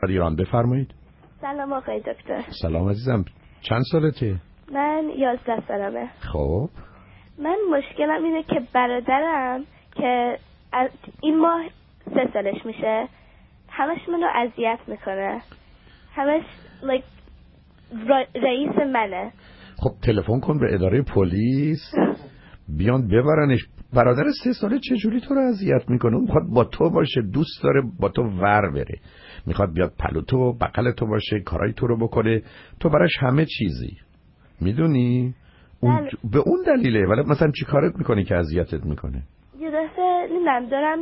فرستاد ایران. بفرمایید. سلام آقای دکتر. سلام عزیزم. چند سالته؟ من 11 سالمه. خب من مشکلم اینه که برادرم که این ماه 3 سالش میشه همش منو اذیت میکنه. همش رئیس منه. خب تلفن کن به اداره پلیس بیان ببرنش. برادر 3 ساله چجوری تو رو اذیت میکنه؟ اون میخواد با تو باشه، دوست داره با تو ور بره، میخواد بیاد پلو تو بغل تو باشه، کارای تو رو بکنه، تو براش همه چیزی، میدونی؟ به اون دلیله. ولی مثلا چی کارت میکنی که اذیتت میکنه؟ یه دفعه دارم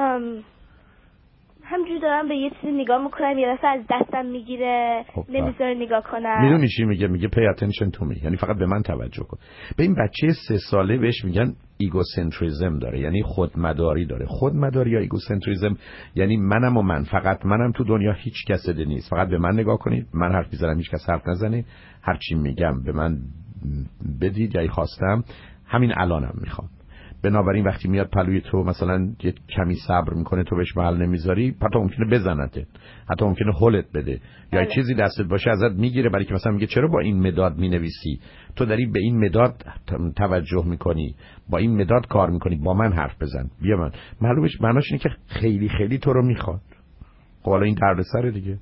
همجوری دارم به یه چیزی نگاه میکنم، یه دفعه از دستم میگیره، نمیذاره نگاه کنم. میدونی چی میگه؟ میگه pay attention to me، یعنی فقط به من توجه کن. به این بچه 3 ساله بهش میگن ایگوسنتریزم داره، یعنی خودمداری داره. خودمداری یا ایگوسنتریزم یعنی منم و من، فقط منم تو دنیا، هیچ کس دیگه نیست، فقط به من نگاه کنید، من حرف میزنم هیچ کس حرف نزنه، هر چی میگم به من بدید، یا خواستم همین الانم میخوام. بنابراین وقتی میاد پلوی تو مثلا یه کمی صبر میکنه، تو بهش محل نمیذاری، حتی ممکنه بزنته، حتی ممکنه هولت بده، یا چیزی دستت باشه ازت میگیره، برای که مثلا میگه چرا با این مداد مینویسی؟ تو داری به این مداد توجه میکنی، با این مداد کار میکنی، با من حرف بزن، بیا من. معلومش معناش اینه که خیلی خیلی تو رو میخواد. خب حالا این دردسره دیگه.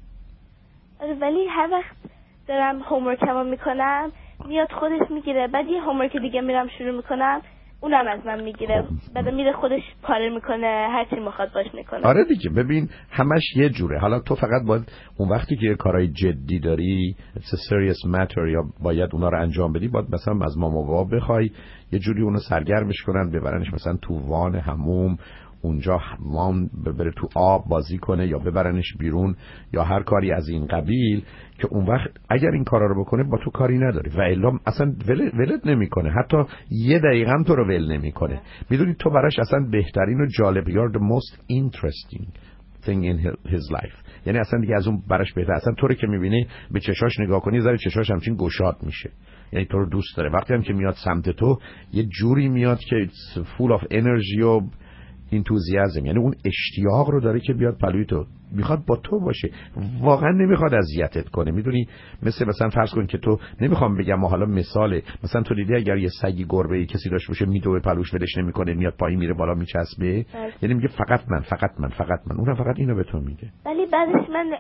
ولی هر وقت دارم هومورکمو میکنم میاد خودش میگیره، بعد یه هومورک دیگه میرم شروع میکنم اونم از من میگیره، بعد میره خودش پاره میکنه، هر چی میخواد باش میکنه. آره دیگه، ببین همش یه جوره. حالا تو فقط باید اون وقتی که کارهای جدی داری، it's a serious matter، یا باید اونا رو انجام بدی، باید مثلا از مامان و بابا بخوای یه جوری اونو سرگرمش کنن، ببرنش مثلا تو وان حموم، اونجا وان ببره تو آب بازی کنه، یا ببرنش بیرون، یا هر کاری از این قبیل، که اون وقت اگر این کارا رو بکنه با تو کاری نداره و الا اصلا ولت نمیکنه، حتی یه دقیقه هم تو رو ول نمیکنه. میدونی تو براش اصلا بهترین و جالب، you're the most interesting thing in his life، یعنی اصلا دیگه از اون براش بهتر. اصلا تو رو که میبینی به چشاش نگاه کنی، ذره چشاش همچین گشاد میشه، یعنی تو رو دوست داره. وقتی هم که میاد سمت تو یه جوری میاد که it's full of energy و انتوزیازم، یعنی اون اشتیاق رو داره که بیاد پلوی تو، میخواد با تو باشه، واقعا نمیخواد اذیتت کنه. میدونی مثلا فرض کن که تو، نمیخوام بگم ما حالا مثاله، مثلا تو دیدی اگر یه سگی گربه‌ای کسی داشته باشه میدوه پلوش ولش نمیکنه، میاد پایین میره بالا میچسبه، یعنی میگه فقط من فقط من فقط من، اونم فقط اینو به تو میگه. ولی بعدش من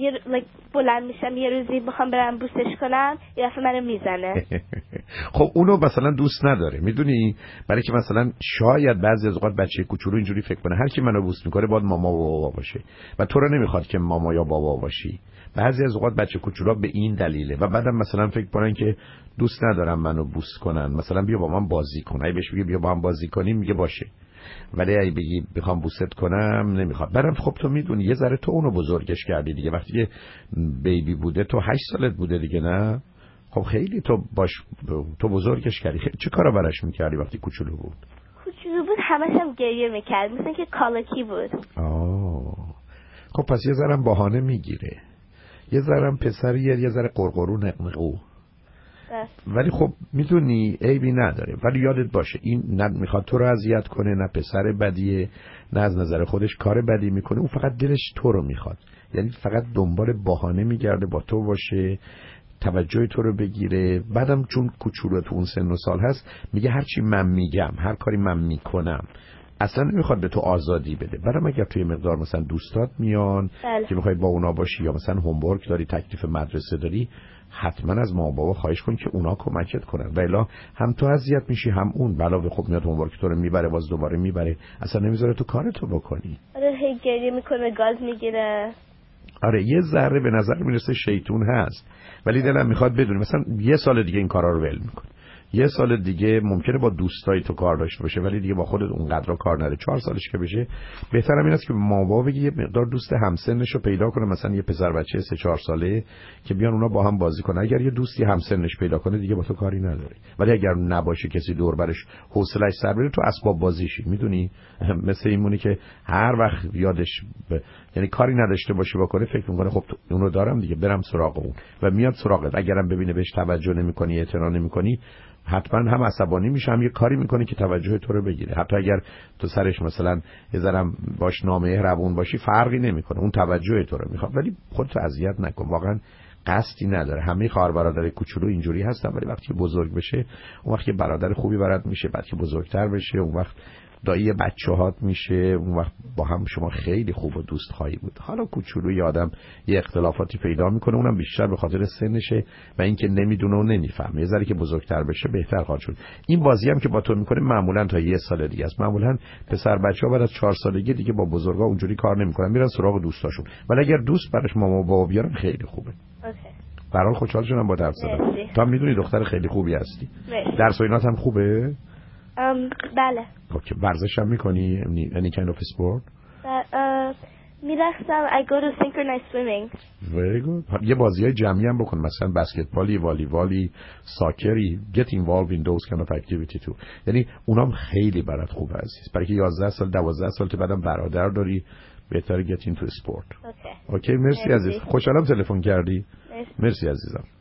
بلند میشم یه روزی میخوام برم بوسش کنم، یه دفعه منو میزنه. خب اونو مثلا دوست نداره، میدونی، برای که مثلا شاید بعضی از اوقات بچه کوچولو اینجوری فکر کنه هر کی منو بوس میکنه باید ماما و بابا باشه و تو رو نمیخواد که ماما یا بابا باشی. بعضی از اوقات بچه کوچولا به این دلیله و بعدم مثلا فکر کنن که دوست ندارم منو بوس کنن، مثلا بیا با من بازی کن، اگه بهش بگی بیا با من بازی کنیم میگه باشه، ولی اگه بگی بخوام بوست کنم نمیخواد. برام خب تو میدونی یه ذره تو اونو بزرگش کردی دیگه، وقتی که بیبی بوده تو 8 سالت بوده دیگه، نه خب خیلی تو بزرگش کردی. چه کارا براش میکردی وقتی کوچولو بود؟ کوچولو بود همش هم گریه میکرد، مثل که کالکی بود. خب پس یه ذرم بهانه میگیره، یه ذرم پسریه، یه ذره قرقرو نقنقو، ولی خب میدونی عیبی نداره. ولی یادت باشه این نه میخواد تو رو اذیت کنه، نه پسر بدیه، نه از نظر خودش کار بدی میکنه، اون فقط دلش تو رو میخواد، یعنی فقط دنبال بهانه میگرده با تو باشه، توجه تو رو بگیره. بعدم چون کوچولو تو اون سن و سال هست میگه هرچی من میگم، هر کاری من میکنم، اصلا نمیخواد به تو آزادی بده. برام اگر توی مقدار مثلا دوستات میان که میخوای با اونا باشی، یا مثلا هومورک داری، تکلیف مدرسه داری، حتما از مامان بابا خواهش کن که اونا کمکت کنن، و الا هم تو اذیت میشی هم اون. علاوه خب میاد هومورک تو رو میبره، باز دوباره میبره، اصلا نمیذاره تو کارتو بکنی. آره هی گریه میکنه، گاز میگیره. آره یه ذره به نظر میرسه شیطون هست، ولی دلم میخواد بدونی مثلا یه سال دیگه این کارا رو ول میکنه، یه سال دیگه ممکنه با دوستای تو کار داشته باشه ولی دیگه با خودت اونقدر کار نداره. 4 سالش که بشه بهتره این است که مامان بابا بگی یه مقدار دوست همسنش رو پیدا کنه، مثلا یه پسر بچه 3-4 ساله که بیان اونا با هم بازی کنن. اگر یه دوستی همسنش پیدا کنه دیگه با تو کاری نداره، ولی اگر نباشه کسی دور برش حوصله‌اش سر بره، تو اسباب بازیشی، میدونی مثل اینمونه که هر وقت یادش یعنی کاری نداشته باشه بکنه، فکر میکنه خب اونو دارم دیگه برم سراغ اون، و میاد سراغت. اگرم ببینه بهش توجه نمی‌کنی، اعتنا نمی‌کنی، حتما هم عصبانی میشه، هم یه کاری میکنه که توجه تو رو بگیره. حتی اگر تو سرش مثلا یه ذره باش نامهربون باشی فرقی نمیکنه، اون توجه تو رو میخواد. ولی خودت اذیت نکن، واقعا قصدی نداره. همه خواهر برادر کوچولو اینجوری هستن، ولی وقتی بزرگ بشه اون وقت که برادر خوبی برات میشه، بعد که بزرگتر بشه اون وقت دایی بچه‌هات میشه، اون وقت با هم شما خیلی خوب و دوست خواهی بود. حالا کوچولوی آدم یه اختلافاتی پیدا میکنه، اونم بیشتر به خاطر سنشه و اینکه نمیدونه و نمیفهمه. یه ذره که بزرگتر بشه بهتر خواهد شد. این بازی هم که با تو میکنه معمولا تا یه سال دیگه است. معمولا پسر بچه‌ها بعد از 4 سالگی دیگه با بزرگا اونجوری کار نمیکنن، میرن سراغ دوستاشون. ولی اگر دوست براش مامان و بابا بیارن خیلی خوبه. اوکی. به هر حال خوشحال شدم با درس دادم. تو هم میدونی دختر خیلی خوبی هستی. درس و اینات هم خوبه؟ بله. اوکی. ورزش هم میکنی؟ any kind of sport؟ میرقصم. I go to synchronized swimming. Very good. یه بازیای جمعی هم بکن، مثلا بسکتبالی، والیبالی، ساکری. Get involved in those kind of activity too. یعنی اونام خیلی برات خوبه عزیز. برای که 11 سال 12 سال که بعدم برادر داری بهتره get into sport. اوکی. مرسی عزیز. خوشحالم تلفن کردی. مرسی عزیزم.